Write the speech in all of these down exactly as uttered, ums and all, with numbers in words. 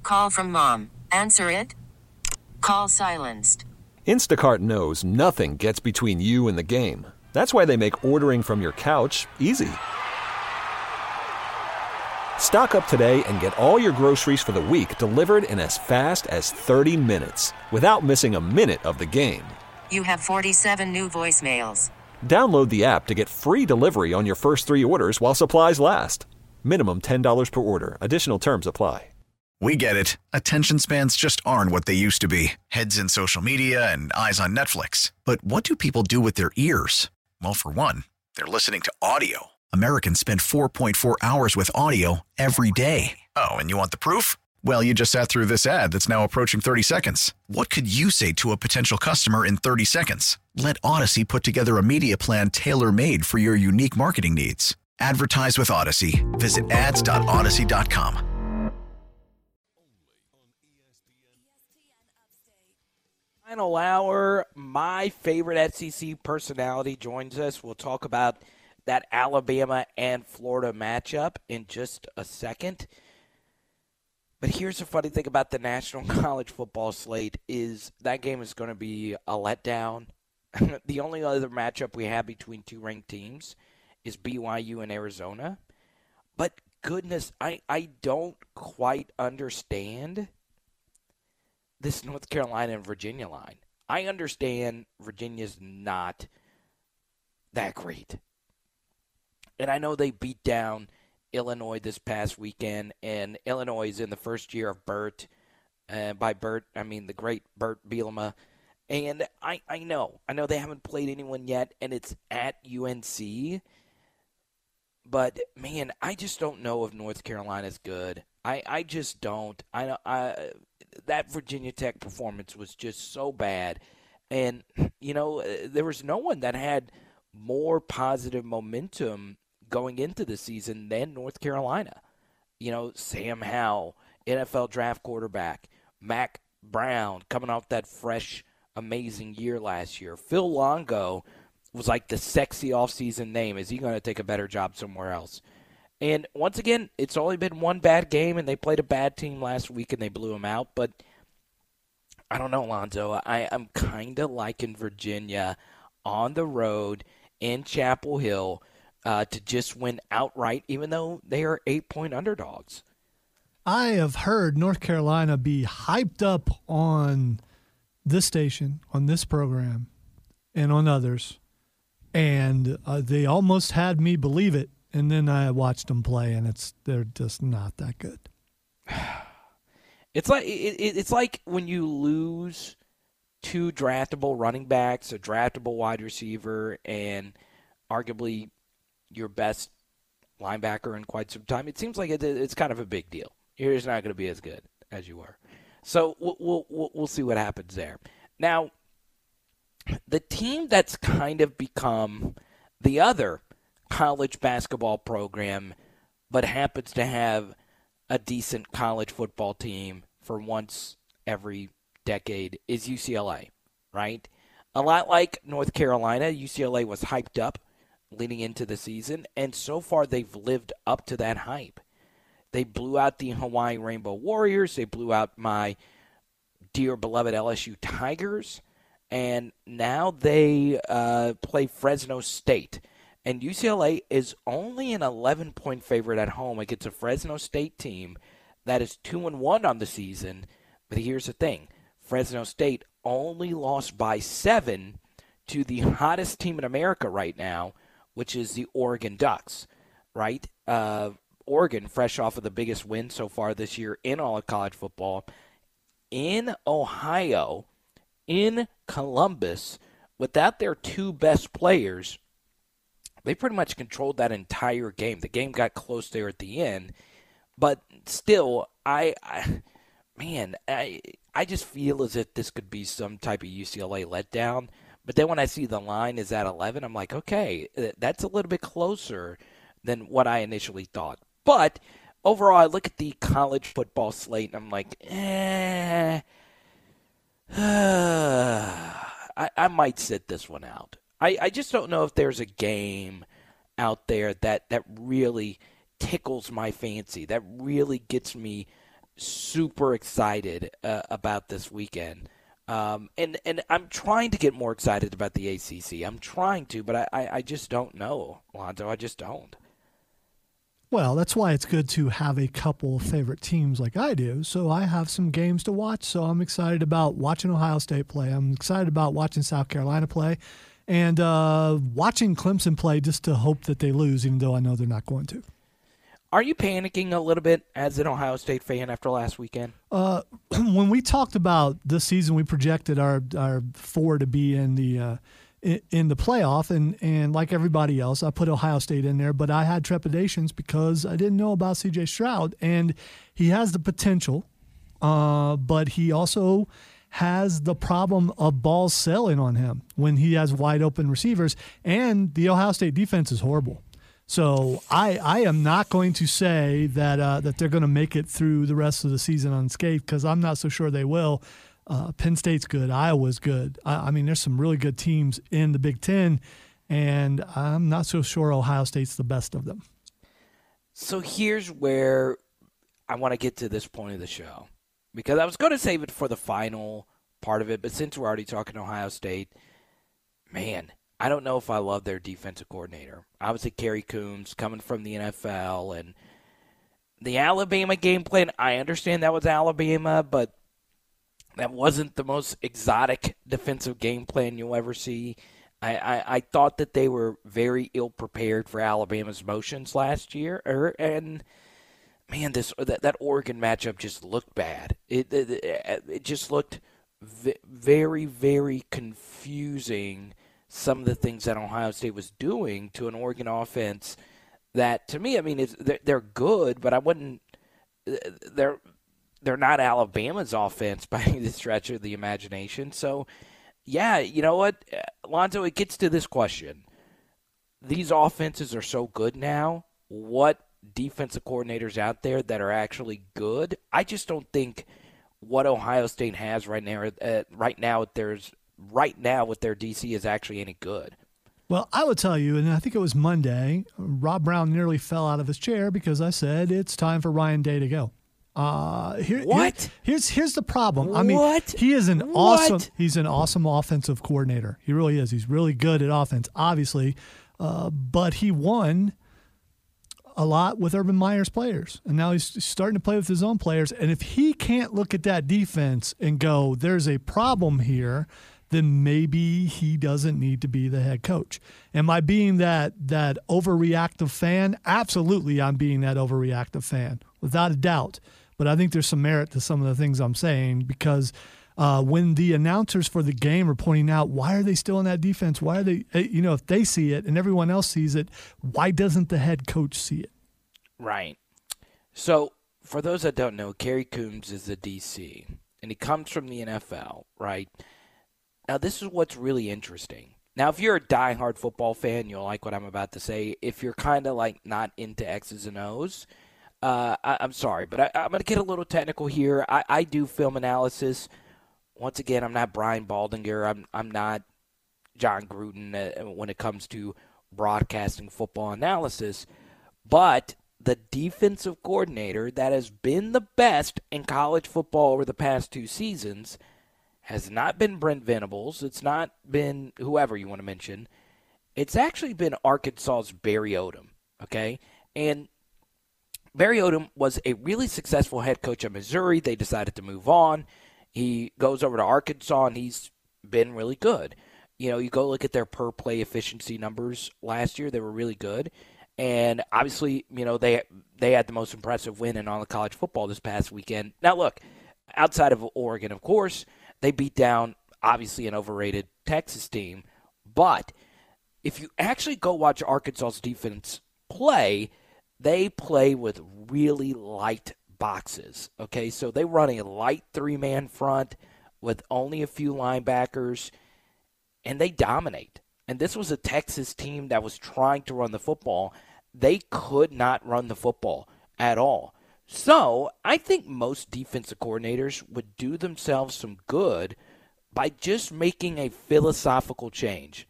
Call from mom. Answer it. Call silenced. Instacart knows nothing gets between you and the game. That's why they make ordering from your couch easy. Stock up today and get all your groceries for the week delivered in as fast as thirty minutes without missing a minute of the game. You have forty-seven new voicemails. Download the app to get free delivery on your first three orders while supplies last. Minimum ten dollars per order. Additional terms apply. We get it. Attention spans just aren't what they used to be. Heads in social media and eyes on Netflix. But what do people do with their ears? Well, for one, they're listening to audio. Americans spend four point four hours with audio every day. Oh, and you want the proof? Well, you just sat through this ad that's now approaching thirty seconds. What could you say to a potential customer in thirty seconds? Let Odyssey put together a media plan tailor-made for your unique marketing needs. Advertise with Odyssey. Visit ads dot odyssey dot com. Final hour, my favorite S E C personality joins us. We'll talk about that Alabama and Florida matchup in just a second. But here's the funny thing about the National College Football slate is that game is going to be a letdown. The only other matchup we have between two ranked teams is B Y U and Arizona. But goodness, I, I don't quite understand this North Carolina and Virginia line. I understand Virginia's not that great. And I know they beat down Illinois this past weekend, and Illinois is in the first year of Bert. Uh, by Bert, I mean the great Bert Bielema. And I, I know, I know they haven't played anyone yet, and it's at U N C. But, man, I just don't know if North Carolina's good. I, I just don't. I, I that Virginia Tech performance was just so bad. And, you know, there was no one that had more positive momentum going into the season than North Carolina. You know, Sam Howell, N F L draft quarterback, Mac Brown coming off that fresh, amazing year last year. Phil Longo was like the sexy offseason name. Is he going to take a better job somewhere else? And once again, it's only been one bad game, and they played a bad team last week, and they blew them out. But I don't know, Lonzo. I, I'm kind of liking Virginia on the road in Chapel Hill uh, to just win outright, even though they are eight-point underdogs. I have heard North Carolina be hyped up on this station, on this program, and on others, and uh, they almost had me believe it. And then I watched them play, and it's they're just not that good. It's like it, it's like when you lose two draftable running backs, a draftable wide receiver, and arguably your best linebacker in quite some time. It seems like it, it's kind of a big deal. You're just not going to be as good as you were. So we'll, we'll we'll see what happens there. Now, the team that's kind of become the other college basketball program, but happens to have a decent college football team for once every decade is U C L A, right? A lot like North Carolina, U C L A was hyped up leading into the season, and so far they've lived up to that hype. They blew out the Hawaii Rainbow Warriors. They blew out my dear beloved L S U Tigers, and now they uh, play Fresno State. And U C L A is only an eleven-point favorite at home against a Fresno State team that is two and one on the season. But here's the thing. Fresno State only lost by seven to the hottest team in America right now, which is the Oregon Ducks, right? Uh, Oregon, fresh off of the biggest win so far this year in all of college football, in Ohio, in Columbus, without their two best players, they pretty much controlled that entire game. The game got close there at the end, but still, I, I man, I, I just feel as if this could be some type of U C L A letdown. But then when I see the line is at eleven, I'm like, okay, that's a little bit closer than what I initially thought. But overall, I look at the college football slate, and I'm like, eh, I, I might sit this one out. I, I just don't know if there's a game out there that, that really tickles my fancy, that really gets me super excited uh, about this weekend. Um, and, and I'm trying to get more excited about the A C C. I'm trying to, but I, I, I just don't know, Lonzo. I just don't. Well, that's why it's good to have a couple of favorite teams like I do. So I have some games to watch. So I'm excited about watching Ohio State play. I'm excited about watching South Carolina play and uh, watching Clemson play just to hope that they lose, even though I know they're not going to. Are you panicking a little bit as an Ohio State fan after last weekend? Uh, when we talked about this season, we projected our our four to be in the uh, in, in the playoff, and, and like everybody else, I put Ohio State in there, but I had trepidations because I didn't know about C J Stroud, and he has the potential, uh, but he also has the problem of balls sailing on him when he has wide open receivers, and the Ohio State defense is horrible. So I, I am not going to say that uh, that they're going to make it through the rest of the season unscathed because I'm not so sure they will. Uh, Penn State's good. Iowa's good. I, I mean, there's some really good teams in the Big Ten, and I'm not so sure Ohio State's the best of them. So here's where I want to get to this point of the show because I was going to save it for the final part of it, but since we're already talking Ohio State, man, I don't know if I love their defensive coordinator. Obviously, Kerry Coombs coming from the N F L and the Alabama game plan. I understand that was Alabama, but that wasn't the most exotic defensive game plan you'll ever see. I, I, I thought that they were very ill prepared for Alabama's motions last year, er, and man, this that, that Oregon matchup just looked bad. It it, it just looked v- very very confusing. Some of the things that Ohio State was doing to an Oregon offense that, to me, I mean, it's, they're, they're good, but I wouldn't – they're they're not Alabama's offense by any stretch of the imagination. So, yeah, you know what, Lonzo, it gets to this question. These offenses are so good now. What defensive coordinators out there that are actually good? I just don't think what Ohio State has right now, uh, right now there's – right now with their D C is actually any good. Well, I would tell you, and I think it was Monday, Rob Brown nearly fell out of his chair because I said it's time for Ryan Day to go. Uh, here, what? Here, here's here's the problem. I mean, what? he is an what? awesome he's an awesome offensive coordinator. He really is. He's really good at offense, obviously, uh, but he won a lot with Urban Meyer's players, and now he's starting to play with his own players. And if he can't look at that defense and go, "There's a problem here," then maybe he doesn't need to be the head coach. Am I being that that overreactive fan? Absolutely, I'm being that overreactive fan, without a doubt. But I think there's some merit to some of the things I'm saying because uh, when the announcers for the game are pointing out, why are they still in that defense? Why are they, you know, if they see it and everyone else sees it, why doesn't the head coach see it? Right. So for those that don't know, Kerry Coombs is the D C, and he comes from the N F L, right? Now, this is what's really interesting. Now, if you're a diehard football fan, you'll like what I'm about to say. If you're kind of like not into X's and O's, uh, I, I'm sorry, but I, I'm going to get a little technical here. I, I do film analysis. Once again, I'm not Brian Baldinger. I'm I'm not John Gruden uh, when it comes to broadcasting football analysis. But the defensive coordinator that has been the best in college football over the past two seasons has not been Brent Venables. It's not been whoever you want to mention. It's actually been Arkansas's Barry Odom, okay? And Barry Odom was a really successful head coach at Missouri. They decided to move on. He goes over to Arkansas, and he's been really good. You know, you go look at their per-play efficiency numbers last year. They were really good. And obviously, you know, they they had the most impressive win in all of college football this past weekend. Now, look, outside of Oregon, of course, they beat down, obviously, an overrated Texas team. But if you actually go watch Arkansas's defense play, they play with really light boxes. Okay, so they run a light three-man front with only a few linebackers, and they dominate. And this was a Texas team that was trying to run the football. They could not run the football at all. So I think most defensive coordinators would do themselves some good by just making a philosophical change.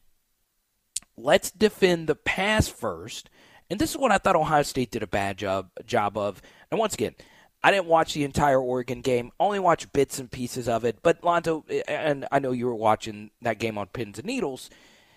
Let's defend the pass first. And this is what I thought Ohio State did a bad job job of. And once again, I didn't watch the entire Oregon game, only watched bits and pieces of it. But, Lonzo, and I know you were watching that game on Pins and Needles,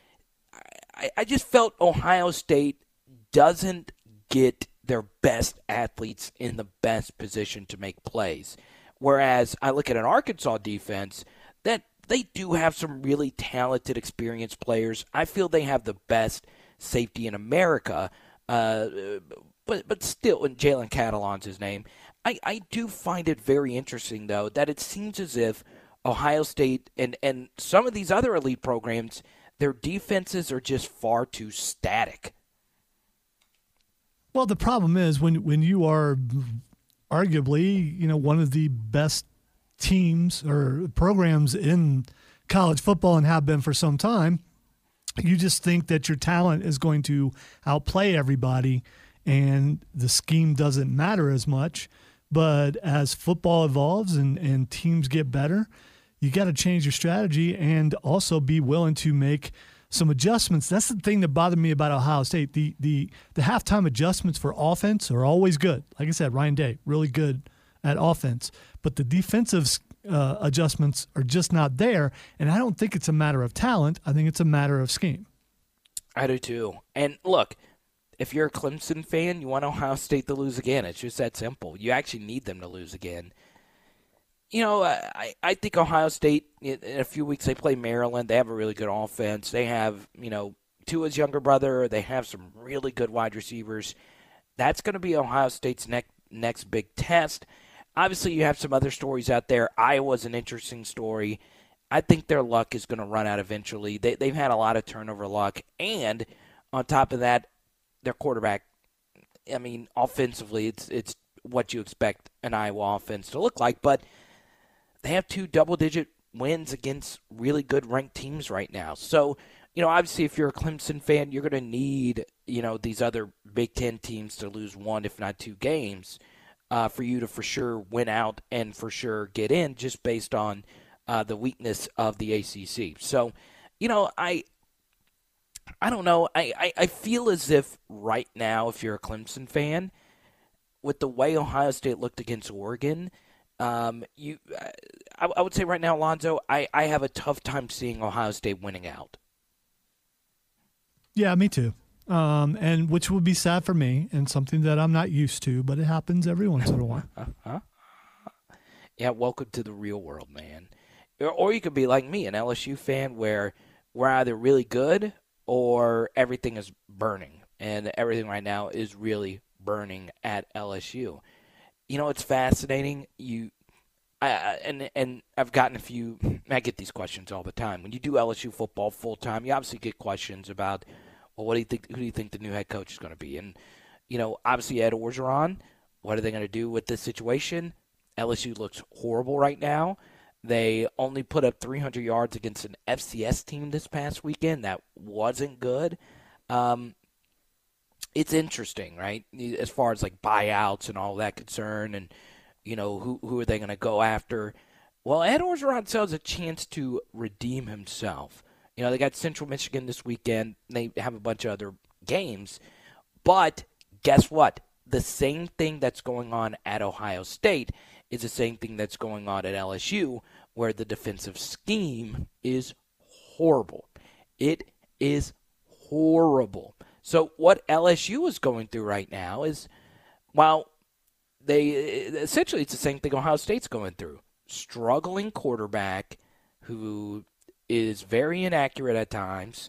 I, I just felt Ohio State doesn't get their best athletes in the best position to make plays. Whereas I look at an Arkansas defense that they do have some really talented, experienced players. I feel they have the best safety in America, uh, but but still, and Jalen Catalon's his name. I, I do find it very interesting, though, that it seems as if Ohio State and, and some of these other elite programs, their defenses are just far too static. Well, the problem is when when you are arguably, you know, one of the best teams or programs in college football and have been for some time, you just think that your talent is going to outplay everybody and the scheme doesn't matter as much. But as football evolves and, and teams get better, you got to change your strategy and also be willing to make some adjustments. That's the thing that bothered me about Ohio State. The the the halftime adjustments for offense are always good. Like I said, Ryan Day, really good at offense. But the defensive uh, adjustments are just not there. And I don't think it's a matter of talent. I think it's a matter of scheme. I do too. And look, if you're a Clemson fan, you want Ohio State to lose again. It's just that simple. You actually need them to lose again. You know, I, I think Ohio State, in a few weeks, they play Maryland. They have a really good offense. They have, you know, Tua's younger brother. They have some really good wide receivers. That's going to be Ohio State's next next big test. Obviously, you have some other stories out there. Iowa's an interesting story. I think their luck is going to run out eventually. They, they've had a lot of turnover luck. And on top of that, their quarterback, I mean, offensively, it's it's what you expect an Iowa offense to look like. But they have two double-digit wins against really good ranked teams right now. So, you know, obviously if you're a Clemson fan, you're going to need, you know, these other Big Ten teams to lose one, if not two games uh, for you to for sure win out and for sure get in just based on uh, the weakness of the A C C. So, you know, I I don't know. I, I, I feel as if right now, if you're a Clemson fan, with the way Ohio State looked against Oregon, Um, you, I, I would say right now, Alonzo, I, I have a tough time seeing Ohio State winning out. Yeah, me too. Um, and which would be sad for me and something that I'm not used to, but it happens every once in a while. uh-huh. Yeah, welcome to the real world, man. Or, or you could be like me, an L S U fan, where we're either really good or everything is burning, and everything right now is really burning at L S U. You know, it's fascinating. You, I, and and I've gotten a few. I get these questions all the time. When you do L S U football full time, you obviously get questions about, well, what do you think? Who do you think the new head coach is going to be? And you know, obviously Ed Orgeron. What are they going to do with this situation? L S U looks horrible right now. They only put up three hundred yards against an F C S team this past weekend. That wasn't good. Um, It's interesting, right? As far as like buyouts and all that concern, and you know who who are they going to go after? Well, Ed Orgeron still has a chance to redeem himself. You know, they got Central Michigan this weekend. They have a bunch of other games, but guess what? The same thing that's going on at Ohio State is the same thing that's going on at L S U, where the defensive scheme is horrible. It is horrible. So what L S U is going through right now is, while they essentially it's the same thing Ohio State's going through. Struggling quarterback who is very inaccurate at times,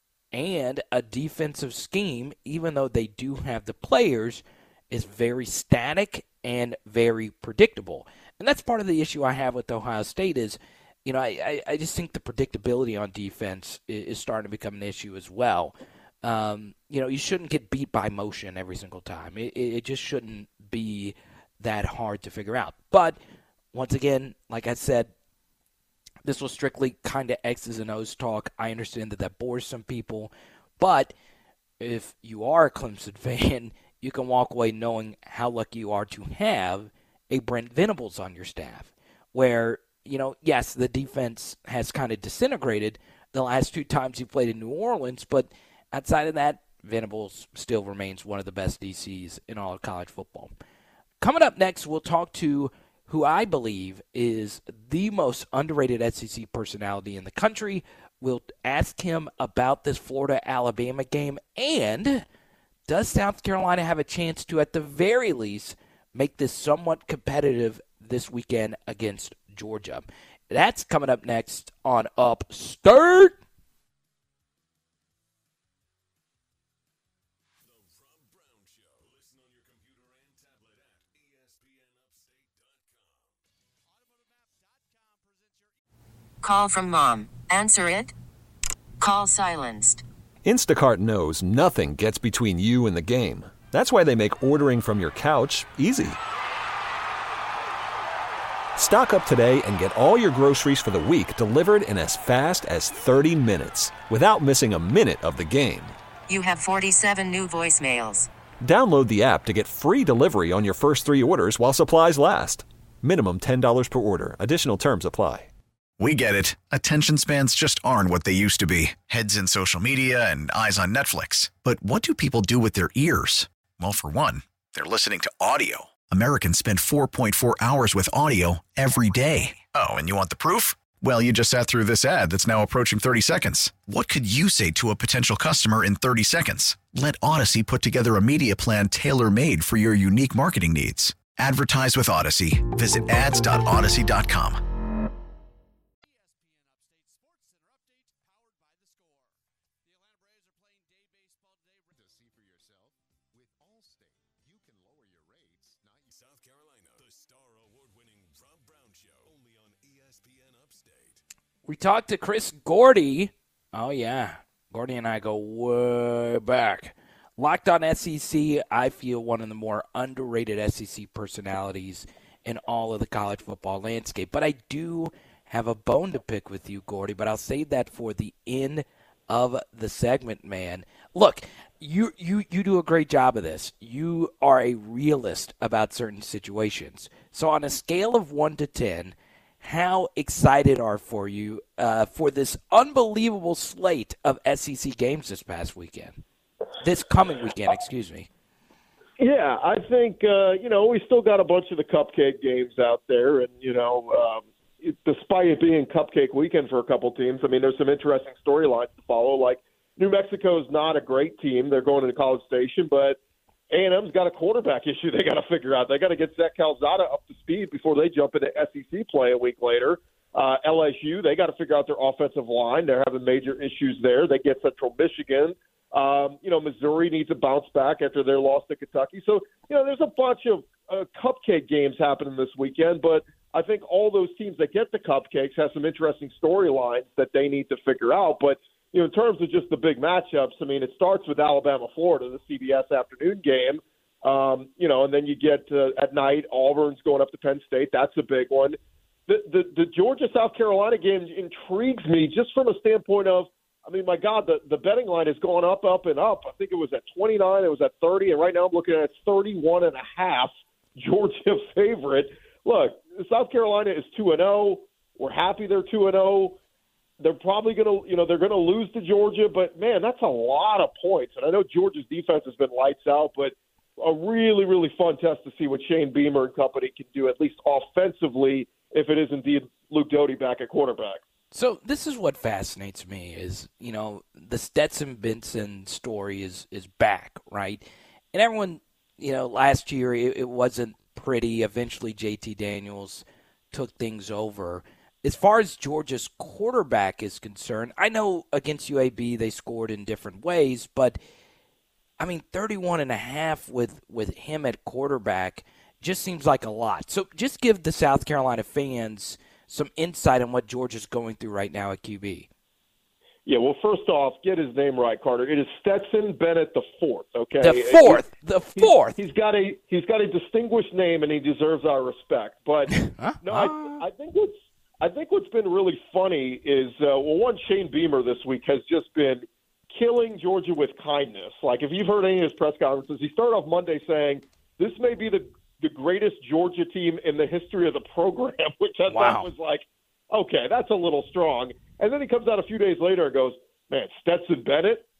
and a defensive scheme, even though they do have the players, is very static and very predictable. And that's part of the issue I have with Ohio State is, you know, I, I just think the predictability on defense is starting to become an issue as well. Um, you know, you shouldn't get beat by motion every single time. It, it just shouldn't be that hard to figure out. But once again, like I said, this was strictly kind of X's and O's talk. I understand that that bores some people. But if you are a Clemson fan, you can walk away knowing how lucky you are to have a Brent Venables on your staff. Where, you know, yes, the defense has kind of disintegrated the last two times he played in New Orleans, but outside of that, Venables still remains one of the best D Cs in all of college football. Coming up next, we'll talk to who I believe is the most underrated S E C personality in the country. We'll ask him about this Florida-Alabama game, and does South Carolina have a chance to, at the very least, make this somewhat competitive this weekend against Georgia? That's coming up next on Upstart. Call from mom. Answer it. Call silenced. Instacart knows nothing gets between you and the game. That's why they make ordering from your couch easy. Stock up today and get all your groceries for the week delivered in as fast as thirty minutes without missing a minute of the game. You have forty-seven new voicemails. Download the app to get free delivery on your first three orders while supplies last. Minimum ten dollars per order. Additional terms apply. We get it. Attention spans just aren't what they used to be. Heads in social media and eyes on Netflix. But what do people do with their ears? Well, for one, they're listening to audio. Americans spend four point four hours with audio every day. Oh, and you want the proof? Well, you just sat through this ad that's now approaching thirty seconds. What could you say to a potential customer in thirty seconds? Let Odyssey put together a media plan tailor-made for your unique marketing needs. Advertise with Odyssey. Visit ads dot odyssey dot com. We talked to Chris Gordy. Oh, yeah. Gordy and I go way back. Locked on S E C, I feel one of the more underrated S E C personalities in all of the college football landscape. But I do have a bone to pick with you, Gordy, but I'll save that for the end of the segment, man. Look, you, you, you do a great job of this. You are a realist about certain situations. So on a scale of one to ten, how excited are for you uh, for this unbelievable slate of S E C games this past weekend? This coming weekend, excuse me. Yeah, I think, uh, you know, we still got a bunch of the cupcake games out there. And, you know, um, it, despite it being cupcake weekend for a couple teams, I mean, there's some interesting storylines to follow. Like, New Mexico's not a great team. They're going into College Station, but A and M's got a quarterback issue they got to figure out. They got to get Zach Calzada up to speed before they jump into S E C play a week later. Uh, L S U, they got to figure out their offensive line. They're having major issues there. They get Central Michigan. Um, you know, Missouri needs to bounce back after their loss to Kentucky. So, you know, there's a bunch of uh, cupcake games happening this weekend, but I think all those teams that get the cupcakes have some interesting storylines that they need to figure out. But you know, in terms of just the big matchups, I mean, it starts with Alabama, Florida, the C B S afternoon game, um, you know, and then you get uh, at night, Auburn's going up to Penn State. That's a big one. The, the, the Georgia-South Carolina game intrigues me just from a standpoint of, I mean, my God, the, the betting line has gone up, up, and up. I think it was at twenty-nine, it was at thirty, and right now I'm looking at thirty-one and a half, Georgia favorite. Look, South Carolina is two and oh. We're happy they're two and oh. They're probably going to, you know, they're going to lose to Georgia, but, man, that's a lot of points. And I know Georgia's defense has been lights out, but a really, really fun test to see what Shane Beamer and company can do, at least offensively, if it is indeed Luke Doty back at quarterback. So this is what fascinates me is, you know, the Stetson Benson story is, is back, right? And everyone, you know, last year it, it wasn't pretty. Eventually J T Daniels took things over. As far as Georgia's quarterback is concerned, I know against U A B they scored in different ways, but, I mean, thirty-one and a half with, with him at quarterback just seems like a lot. So just give the South Carolina fans some insight on what Georgia's going through right now at Q B. Yeah, well, first off, get his name right, Carter. It is Stetson Bennett the fourth. Okay, the fourth, the fourth. He's, he's got a he's got a distinguished name, and he deserves our respect. But huh? no, I, I think what's I think what's been really funny is uh, well, one Shane Beamer this week has just been killing Georgia with kindness. Like if you've heard any of his press conferences, he started off Monday saying this may be the the greatest Georgia team in the history of the program, which I wow. thought was like, okay, that's a little strong. And then he comes out a few days later and goes, man, Stetson Bennett,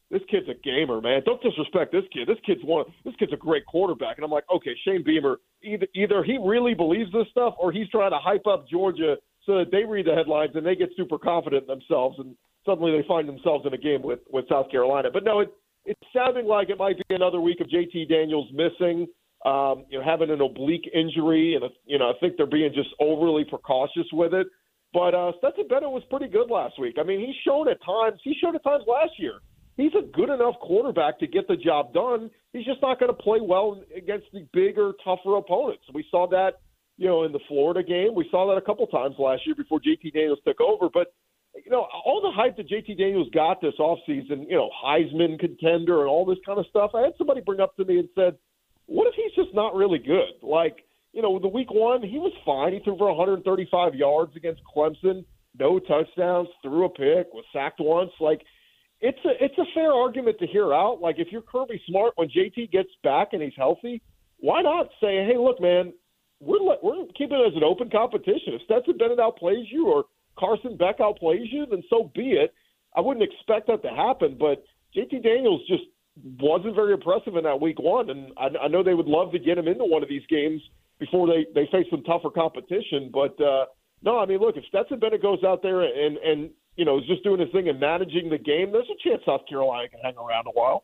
this kid's a gamer, man. Don't disrespect this kid. This kid's one. This kid's a great quarterback. And I'm like, okay, Shane Beamer, either either he really believes this stuff or he's trying to hype up Georgia so that they read the headlines and they get super confident in themselves and suddenly they find themselves in a game with, with South Carolina. But no, it, it's sounding like it might be another week of J T Daniels missing, um, you know, having an oblique injury. And, you know, I think they're being just overly precautious with it. But uh, Stetson Bennett was pretty good last week. I mean, he's shown at times, he showed at times last year. He's a good enough quarterback to get the job done. He's just not going to play well against the bigger, tougher opponents. We saw that, you know, in the Florida game. We saw that a couple times last year before J T Daniels took over. But, you know, all the hype that J T Daniels got this offseason, you know, Heisman contender and all this kind of stuff, I had somebody bring up to me and said, what if he's just not really good? Like, you know, the week one, he was fine. He threw for one hundred thirty-five yards against Clemson, no touchdowns, threw a pick, was sacked once. Like, it's a it's a fair argument to hear out. Like, if you're Kirby Smart, when J T gets back and he's healthy, why not say, hey, look, man, we're we're keeping it as an open competition. If Stetson Bennett outplays you or Carson Beck outplays you, then so be it. I wouldn't expect that to happen, but J T Daniels just wasn't very impressive in that week one, and I, I know they would love to get him into one of these games before they, they face some tougher competition. But, uh, no, I mean, look, if Stetson Bennett goes out there and, and, you know, is just doing his thing and managing the game, there's a chance South Carolina can hang around a while.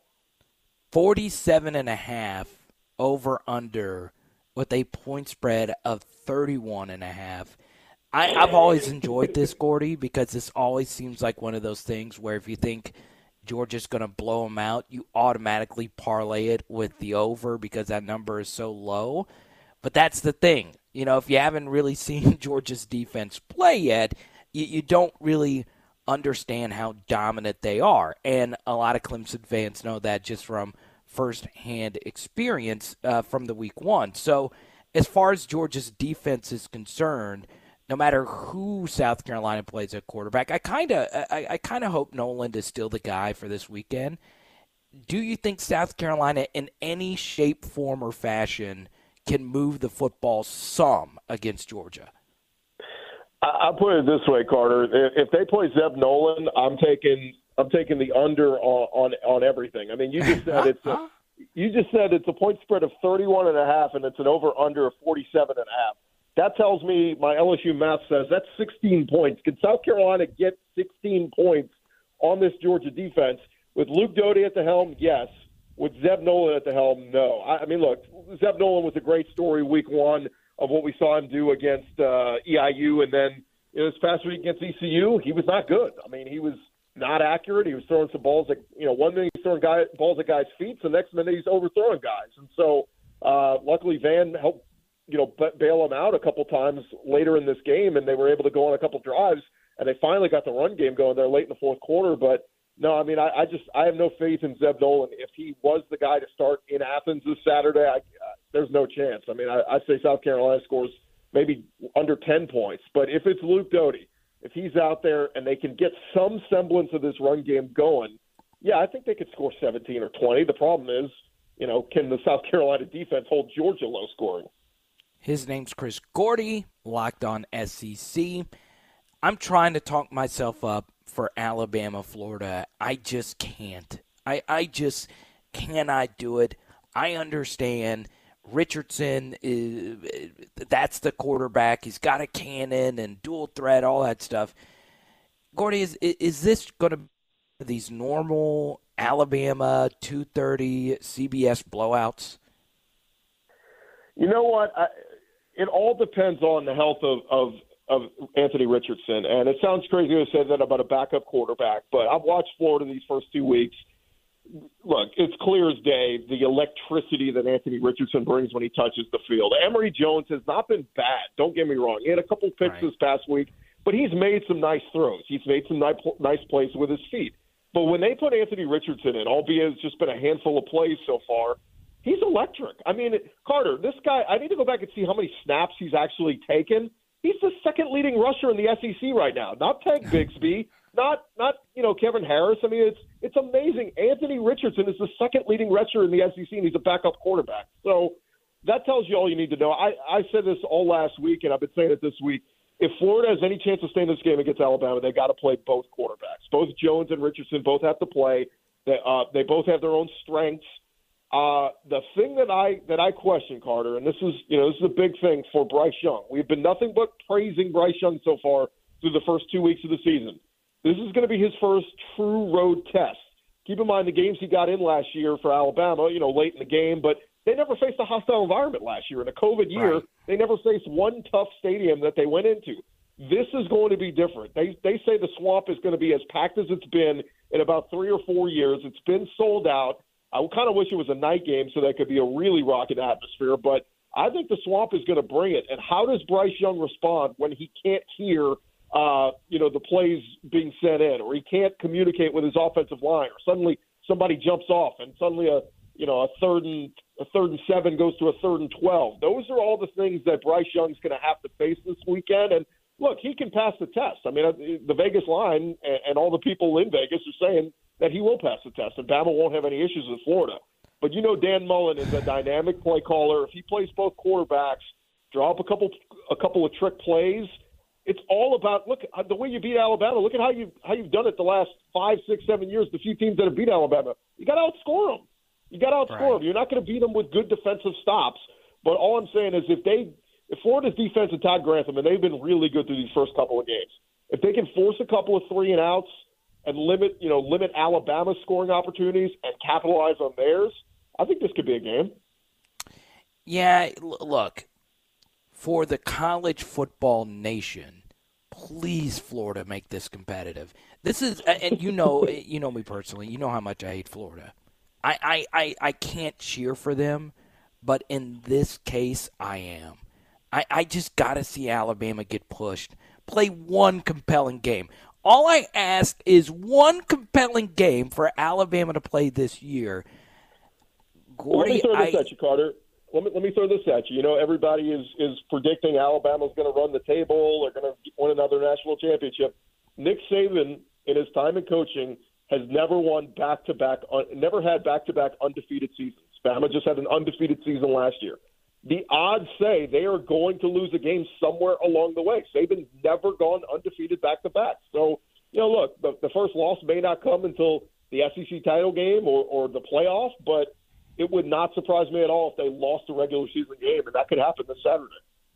forty-seven and a half over under with a point spread of thirty-one and a half. I, I've always enjoyed this, Gordy, because this always seems like one of those things where if you think Georgia's going to blow them out, you automatically parlay it with the over because that number is so low. But that's the thing. You know, if you haven't really seen Georgia's defense play yet, you, you don't really understand how dominant they are. And a lot of Clemson fans know that just from firsthand experience uh, from the week one. So as far as Georgia's defense is concerned, no matter who South Carolina plays at quarterback, I kind of I, I kind of hope Noland is still the guy for this weekend. Do you think South Carolina in any shape, form, or fashion can move the football some against Georgia? I'll put it this way, Carter. If they play Zeb Noland, I'm taking I'm taking the under on on, on everything. I mean, you just said it's a, you just said it's a point spread of thirty-one and a half, and it's an over under of forty-seven and a half. That tells me my L S U math says that's sixteen points. Can South Carolina get sixteen points on this Georgia defense with Luke Doty at the helm? Yes. With Zeb Noland at the helm, no. I, I mean, look, Zeb Noland was a great story week one of what we saw him do against uh, E I U, and then you know, this past week against E C U, he was not good. I mean, he was not accurate. He was throwing some balls at, you know, one minute he's throwing guy, balls at guys' feet, so the next minute he's overthrowing guys. And so, uh, luckily, Van helped, you know, bail him out a couple times later in this game, and they were able to go on a couple drives, and they finally got the run game going there late in the fourth quarter. But no, I mean, I, I just I have no faith in Zeb Noland. If he was the guy to start in Athens this Saturday, I, uh, there's no chance. I mean, I, I say South Carolina scores maybe under ten points. But if it's Luke Doty, if he's out there and they can get some semblance of this run game going, yeah, I think they could score seventeen or twenty. The problem is, you know, can the South Carolina defense hold Georgia low scoring? His name's Chris Gordy, Locked On S E C. I'm trying to talk myself up for Alabama, Florida. I just can't. I, I just cannot do it. I understand Richardson, is that's the quarterback. He's got a cannon and dual threat, all that stuff. Gordy, is, is this going to be these normal Alabama two thirty C B S blowouts? You know what? I, it all depends on the health of, of of Anthony Richardson. And it sounds crazy to say that about a backup quarterback, but I've watched Florida these first two weeks. Look, it's clear as day the electricity that Anthony Richardson brings when he touches the field. Emory Jones has not been bad. Don't get me wrong. He had a couple picks right. this past week, but he's made some nice throws. He's made some nice, nice plays with his feet. But when they put Anthony Richardson in, albeit it's just been a handful of plays so far, he's electric. I mean, Carter, this guy, I need to go back and see how many snaps he's actually taken. He's the second leading rusher in the S E C right now. Not Tank Bigsby, not not you know Kevin Harris. I mean, it's it's amazing. Anthony Richardson is the second leading rusher in the S E C, and he's a backup quarterback. So that tells you all you need to know. I, I said this all last week, and I've been saying it this week. If Florida has any chance to stay in this game against Alabama, they got to play both quarterbacks. Both Jones and Richardson both have to play. They, uh, they both have their own strengths. Uh, the thing that I that I question, Carter, and this is you know this is a big thing for Bryce Young. We've been nothing but praising Bryce Young so far through the first two weeks of the season. This is going to be his first true road test. Keep in mind the games he got in last year for Alabama, you know, late in the game, but they never faced a hostile environment last year. In a COVID year, right. They never faced one tough stadium that they went into. This is going to be different. They they say the Swamp is going to be as packed as it's been in about three or four years. It's been sold out. I kind of wish it was a night game so that could be a really rocking atmosphere, but I think the Swamp is going to bring it. And how does Bryce Young respond when he can't hear, uh, you know, the plays being sent in, or he can't communicate with his offensive line, or suddenly somebody jumps off and suddenly a, you know, a third and a third and seven goes to a third and twelve. Those are all the things that Bryce Young's going to have to face this weekend. And look, he can pass the test. I mean, the Vegas line and all the people in Vegas are saying that he will pass the test, and Bama won't have any issues with Florida. But you know Dan Mullen is a dynamic play caller. If he plays both quarterbacks, draw up a couple a couple of trick plays, it's all about, look, the way you beat Alabama. Look at how, you, how you've done it the last five, six, seven years, the few teams that have beat Alabama. You got to outscore them. You got to outscore right. them. You're not going to beat them with good defensive stops. But all I'm saying is if they if Florida's defense and Todd Grantham, and they've been really good through these first couple of games, if they can force a couple of three and outs and limit, you know, limit Alabama's scoring opportunities and capitalize on theirs, I think this could be a game. Yeah, look, for the college football nation, please, Florida, make this competitive. This is, and you know, you know me personally. You know how much I hate Florida. I, I, I, I can't cheer for them, but in this case, I am. I, I just got to see Alabama get pushed. Play one compelling game. All I ask is one compelling game for Alabama to play this year. Gordy, let me throw this I, at you, Carter. Let me let me throw this at you. You know, everybody is is predicting Alabama's going to run the table. They're going to win another national championship. Nick Saban, in his time in coaching, has never won back-to-back, never had back-to-back undefeated seasons. Bama just had an undefeated season last year. The odds say they are going to lose a game somewhere along the way. Saban's never gone undefeated back-to-back. So, you know, look, the, the first loss may not come until the S E C title game or, or the playoff, but it would not surprise me at all if they lost a regular season game, and that could happen this Saturday.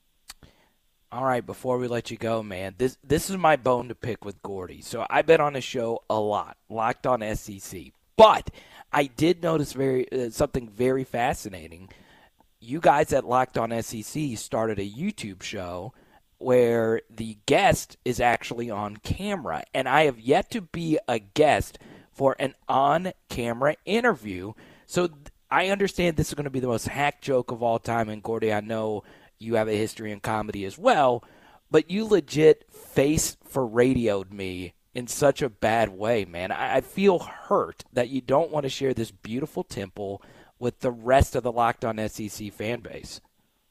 All right, before we let you go, man, this this is my bone to pick with Gordy. So I've been on the show a lot, Locked On S E C. But I did notice very uh, something very fascinating. You guys at Locked On S E C started a YouTube show where the guest is actually on camera. And I have yet to be a guest for an on-camera interview. So th- I understand this is going to be the most hack joke of all time. And, Gordy, I know you have a history in comedy as well. But you legit face for radioed me in such a bad way, man. I, I feel hurt that you don't want to share this beautiful temple with the rest of the Locked On S E C fan base.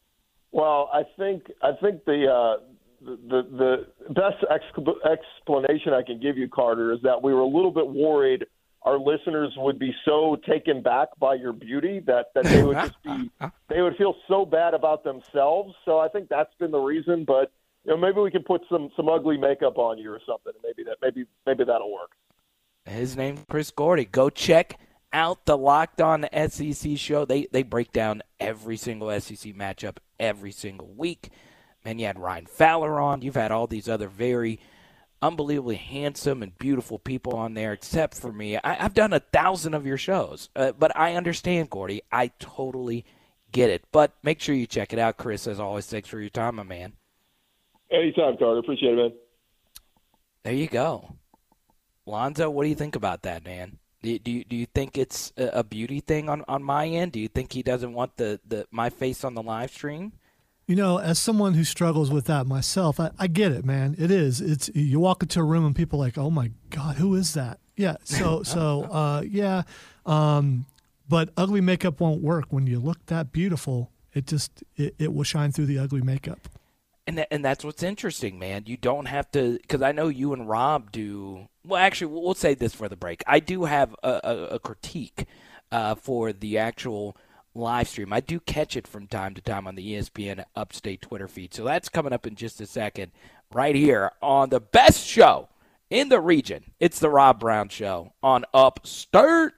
Well, I think I think the uh, the, the the best ex- explanation I can give you, Carter, is that we were a little bit worried our listeners would be so taken back by your beauty that, that they would just be they would feel so bad about themselves. So I think that's been the reason. But you know, maybe we can put some, some ugly makeup on you or something. Maybe that maybe maybe that'll work. His name's Chris Gordy. Go check out the Locked On S E C show. They they break down every single S E C matchup every single week. Man, you had Ryan Fowler on. You've had all these other very unbelievably handsome and beautiful people on there, except for me. I, I've done a thousand of your shows, uh, but I understand, Gordy. I totally get it. But make sure you check it out. Chris, as always, thanks for your time, my man. Anytime, Carter. Appreciate it, man. There you go. Lonzo, what do you think about that, man? Do you, do you, do you think it's a beauty thing on, on my end? Do you think he doesn't want the, the my face on the live stream? You know, as someone who struggles with that myself, I, I get it, man. It is. It's you walk into a room and people are like, oh my God, who is that? Yeah. So so uh, yeah. Um, but ugly makeup won't work when you look that beautiful. It just it, it will shine through the ugly makeup. And th- and that's what's interesting, man. You don't have to, because I know you and Rob do. Well, actually, we'll say this for the break. I do have a, a, a critique uh, for the actual live stream. I do catch it from time to time on the E S P N Upstate Twitter feed. So that's coming up in just a second right here on the best show in the region. It's the Rob Brown Show on Upstart.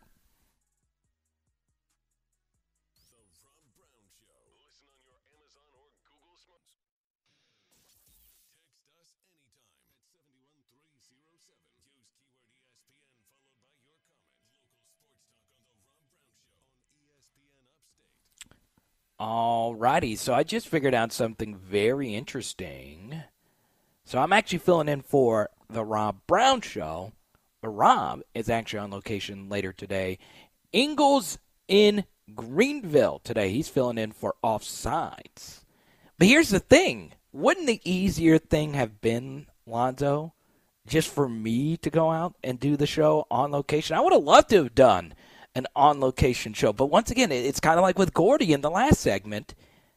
All righty, so I just figured out something very interesting. So I'm actually filling in for the Rob Brown Show. But Rob is actually on location later today. Ingles in Greenville today. He's filling in for Offsides. But here's the thing. Wouldn't the easier thing have been, Lonzo, just for me to go out and do the show on location? I would have loved to have done an on-location show. But once again, it's kind of like with Gordy in the last segment.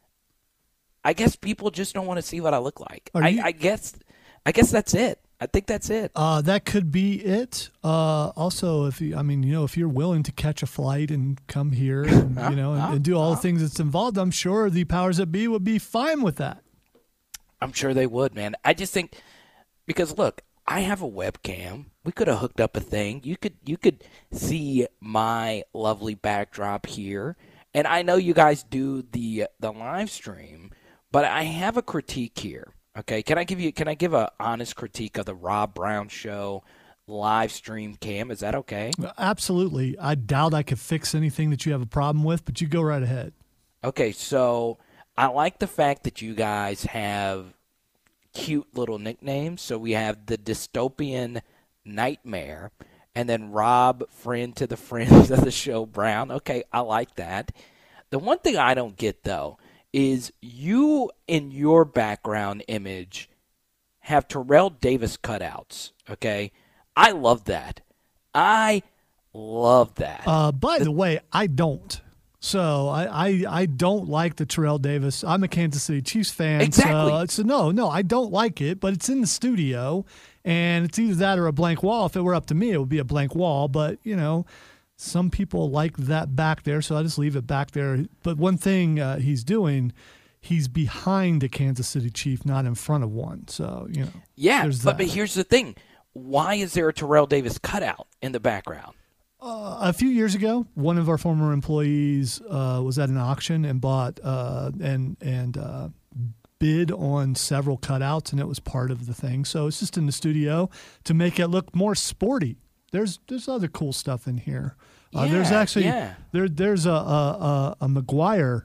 I guess people just don't want to see what I look like. I, you, I guess I guess that's it. I think that's it. Uh, that could be it. Uh, also, if you, I mean, you know, if you're willing to catch a flight and come here and, you know, and, and do all the things that's involved, I'm sure the powers that be would be fine with that. I'm sure they would, man. I just think because, look, I have a webcam. We could have hooked up a thing. You could you could see my lovely backdrop here. And I know you guys do the the live stream, but I have a critique here. Okay, can I give you can I give a honest critique of the Rob Brown Show live stream cam? Is that okay? Absolutely. I doubt I could fix anything that you have a problem with, but you go right ahead. Okay, so I like the fact that you guys have cute little nicknames. So we have the Dystopian Nightmare, and then Rob, friend to the friends of the show, Brown. Okay, I like that. The one thing I don't get, though, is you in your background image have Terrell Davis cutouts, okay? I love that. I love that. Uh, by the, the way, I don't. So I, I, I don't like the Terrell Davis. I'm a Kansas City Chiefs fan. Exactly. So, so no, no, I don't like it, but it's in the studio, and it's either that or a blank wall. If it were up to me, it would be a blank wall. But, you know, some people like that back there, so I just leave it back there. But one thing uh, he's doing, he's behind a Kansas City Chief, not in front of one. So, you know. Yeah, but, but here's the thing. Why is there a Terrell Davis cutout in the background? Uh, a few years ago, one of our former employees uh, was at an auction and bought uh, and and uh, bid on several cutouts, and it was part of the thing. So it's just in the studio to make it look more sporty. There's there's other cool stuff in here. Uh, yeah, there's actually yeah. there there's a a, a McGuire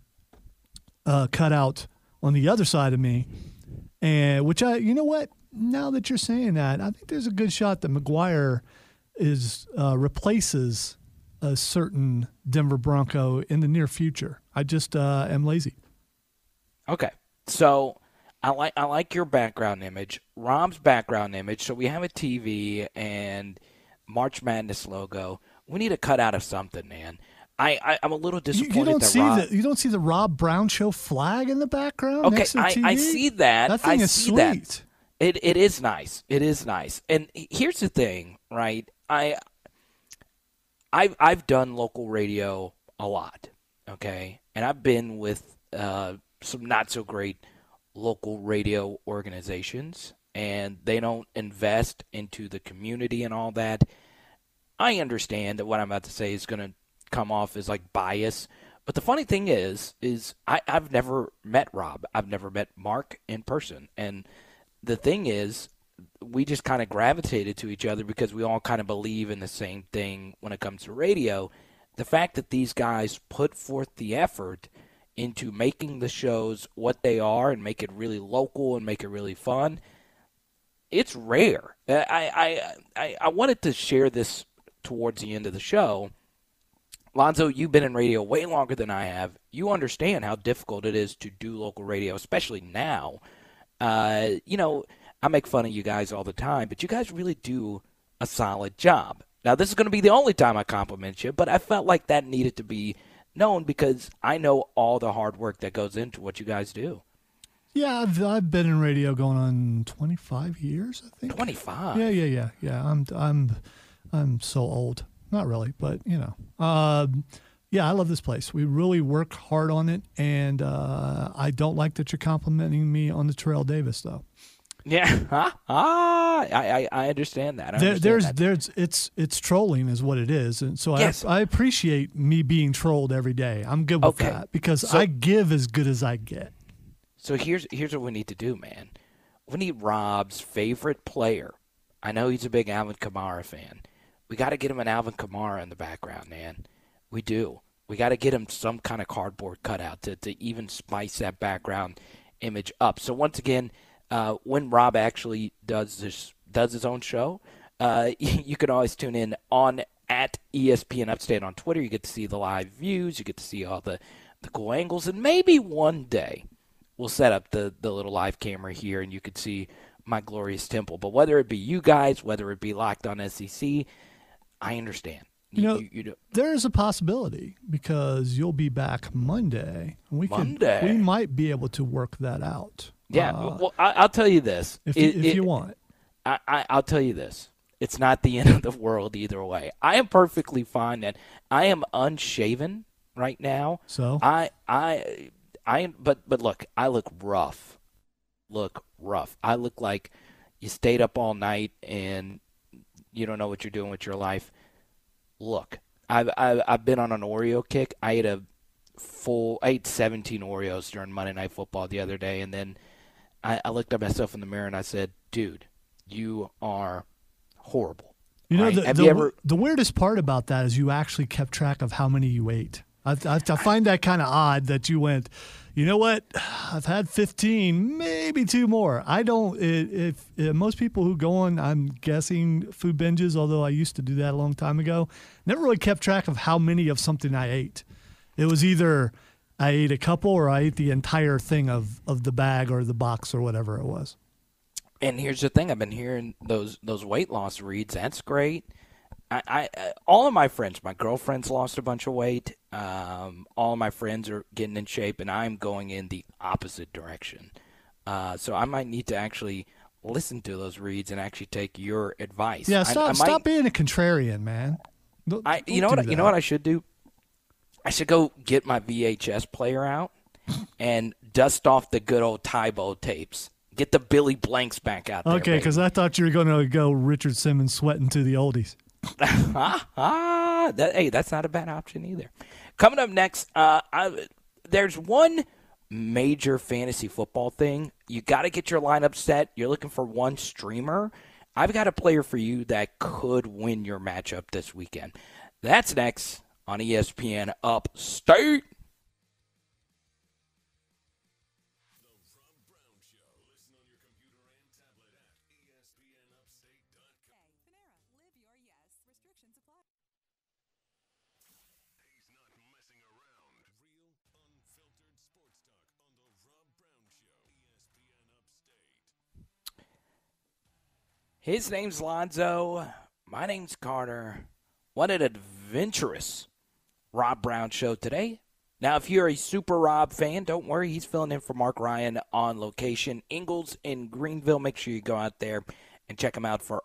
uh, cutout on the other side of me, and which I you know what? Now that you're saying that, I think there's a good shot that McGuire is uh, replaces a certain Denver Bronco in the near future. I just uh, am lazy. Okay, so I like I like your background image, Rob's background image. So we have a T V and March Madness logo. We need a cutout of something, man. I, I I'm a little disappointed. You, you don't that see Rob... the you don't see the Rob Brown Show flag in the background. Okay, next to the I, T V? I see that. That thing I is see sweet. That. It it is nice. It is nice. And here's the thing, right? I I've I've done local radio a lot, okay, and I've been with uh, some not so great local radio organizations, and they don't invest into the community and all that. I understand that what I'm about to say is going to come off as like bias, but the funny thing is, is I, I've never met Rob. I've never met Mark in person, and the thing is, we just kind of gravitated to each other because we all kind of believe in the same thing when it comes to radio. The fact that these guys put forth the effort into making the shows what they are and make it really local and make it really fun, it's rare. I I I, I wanted to share this towards the end of the show. Lonzo, you've been in radio way longer than I have. You understand how difficult it is to do local radio, especially now. Uh, you know, I make fun of you guys all the time, but you guys really do a solid job. Now, this is going to be the only time I compliment you, but I felt like that needed to be known because I know all the hard work that goes into what you guys do. Yeah, I've I've been in radio going on twenty-five years, I think. twenty-five. Yeah, yeah, yeah, yeah. I'm I'm I'm so old. Not really, but you know. Um, yeah, I love this place. We really work hard on it, and uh, I don't like that you're complimenting me on the Terrell Davis, though. Yeah, ah, I, I I understand that. I There, understand there's that. there's it's it's trolling is what it is, and so Yes. I I appreciate me being trolled every day. I'm good with Okay. that because So- I give as good as I get. So here's here's what we need to do, man. We need Rob's favorite player. I know he's a big Alvin Kamara fan. We got to get him an Alvin Kamara in the background, man. We do. We got to get him some kind of cardboard cutout to, to even spice that background image up. So once again, uh, when Rob actually does this does his own show, uh, you can always tune in on at E S P N Upstate on Twitter. You get to see the live views. You get to see all the, the cool angles. And maybe one day we'll set up the, the little live camera here and you could see my glorious temple. But whether it be you guys, whether it be Locked On S E C, I understand. You know, you, you, there is a possibility because you'll be back Monday. And we Monday. Could, we might be able to work that out. Yeah, uh, well, I, I'll tell you this. if It- you, if it- you want. I, I, I'll tell you this. It's not the end of the world either way. I am perfectly fine that I am unshaven right now. So I I I but but look, I look rough. Look rough. I look like you stayed up all night and you don't know what you're doing with your life. Look, I've I've, I've been on an Oreo kick. I ate a full I ate seventeen Oreos during Monday Night Football the other day, and then I, I looked at myself in the mirror and I said, "Dude, you are horrible." You know, right? the, Have the, you ever? the weirdest part about that is you actually kept track of how many you ate. I, I, I find that kind of odd that you went, you know what, I've had fifteen, maybe two more. I don't, it, if, if most people who go on, I'm guessing, food binges, although I used to do that a long time ago, never really kept track of how many of something I ate. It was either I ate a couple or I ate the entire thing of, of the bag or the box or whatever it was. And here's the thing: I've been hearing those those weight loss reads. That's great. I, I, I all of my friends, my girlfriend's lost a bunch of weight. Um, all of my friends are getting in shape, and I'm going in the opposite direction. Uh, so I might need to actually listen to those reads and actually take your advice. Yeah, I- stop, I might- stop being a contrarian, man. Don't- I, you don't know do what? You know that. what I should do? I should go get my V H S player out and dust off the good old Tybo tapes. Get the Billy Blanks back out there. Okay, because I thought you were going to go Richard Simmons sweating to the oldies. ah, ah, that, hey, that's not a bad option either. Coming up next, uh, I, there's one major fantasy football thing. You got to get your lineup set. You're looking for one streamer. I've got a player for you that could win your matchup this weekend. That's next on E S P N Upstate. His name's Lonzo. My name's Carter. What an adventurous Rob Brown show today. Now, if you're a Super Rob fan, don't worry. He's filling in for Mark Ryan on location. Ingles in Greenville. Make sure you go out there and check him out for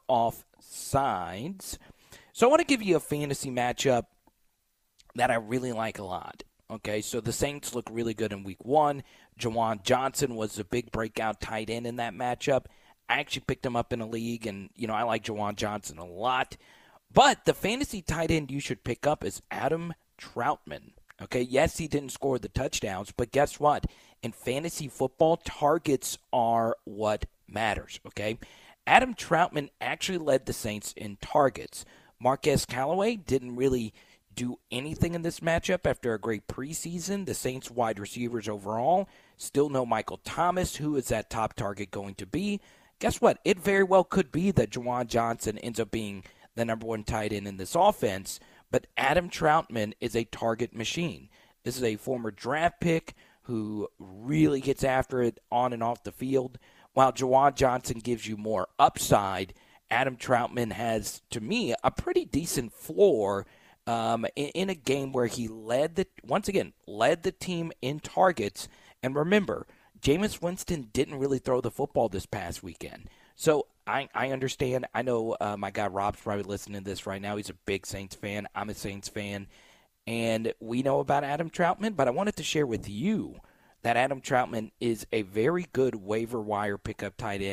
Offsides. So I want to give you a fantasy matchup that I really like a lot. Okay, so the Saints look really good in week one. Jawan Johnson was a big breakout tight end in that matchup. I actually picked him up in a league, and, you know, I like Jawan Johnson a lot. But the fantasy tight end you should pick up is Adam Troutman. Okay, yes, he didn't score the touchdowns, but guess what? In fantasy football, targets are what matters, okay? Adam Troutman actually led the Saints in targets. Marquez Callaway didn't really do anything in this matchup after a great preseason. The Saints wide receivers overall still know Michael Thomas. Who is that top target going to be? Guess what? It very well could be that Jawan Johnson ends up being the number one tight end in this offense, but Adam Troutman is a target machine. This is a former draft pick who really gets after it on and off the field. While Jawan Johnson gives you more upside, Adam Troutman has, to me, a pretty decent floor um, in, in a game where he led the once again led the team in targets. And remember, Jameis Winston didn't really throw the football this past weekend. So I, I understand. I know uh, my guy Rob's probably listening to this right now. He's a big Saints fan. I'm a Saints fan. And we know about Adam Troutman, but I wanted to share with you that Adam Troutman is a very good waiver wire pickup tight end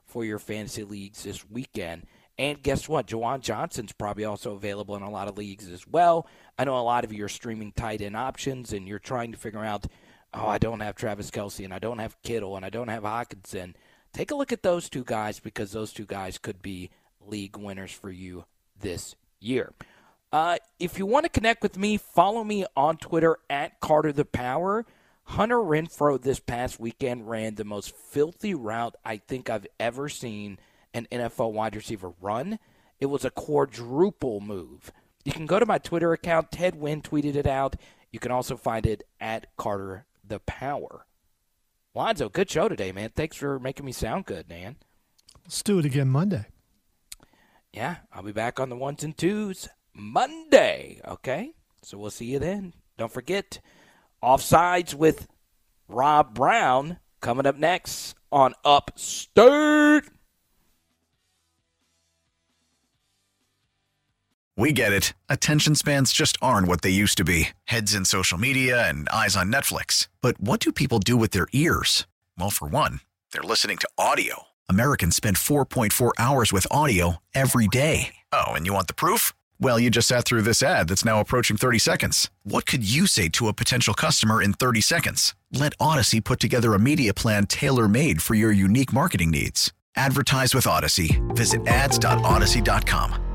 for your fantasy leagues this weekend. And guess what? Juwan Johnson's probably also available in a lot of leagues as well. I know a lot of you are streaming tight end options, and you're trying to figure out, oh, I don't have Travis Kelce, and I don't have Kittle, and I don't have Hockenson. Take a look at those two guys, because those two guys could be league winners for you this year. Uh, if you want to connect with me, follow me on Twitter at Carter the Power. Hunter Renfrow this past weekend ran the most filthy route I think I've ever seen an N F L wide receiver run. It was a quadruple move. You can go to my Twitter account. Ted Wynn tweeted it out. You can also find it at Carter the Power. Lonzo, good show today, man. Thanks for making me sound good, man. Let's do it again Monday. Yeah, I'll be back on the ones and twos Monday, okay? So we'll see you then. Don't forget, Offsides with Rob Brown coming up next on Upstate. We get it. Attention spans just aren't what they used to be. Heads in social media and eyes on Netflix. But what do people do with their ears? Well, for one, they're listening to audio. Americans spend four point four hours with audio every day. Oh, and you want the proof? Well, you just sat through this ad that's now approaching thirty seconds. What could you say to a potential customer in thirty seconds? Let Odyssey put together a media plan tailor-made for your unique marketing needs. Advertise with Odyssey. Visit ads dot odyssey dot com.